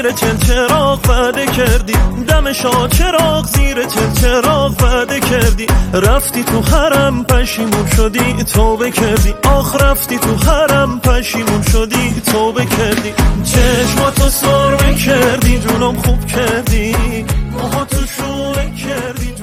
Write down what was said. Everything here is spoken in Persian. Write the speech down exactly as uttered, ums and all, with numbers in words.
زیر چل چراغ وعده کردی، دم شاه چراغ زیر چل چراغ وعده کردی. رفتی تو حرم پشیمون شدی توبه کردی، آخ رفتی تو حرم پشیمون شدی توبه کردی. چشماتو سرمه کردی جونم خوب کردی، موهاتو شونه کردی.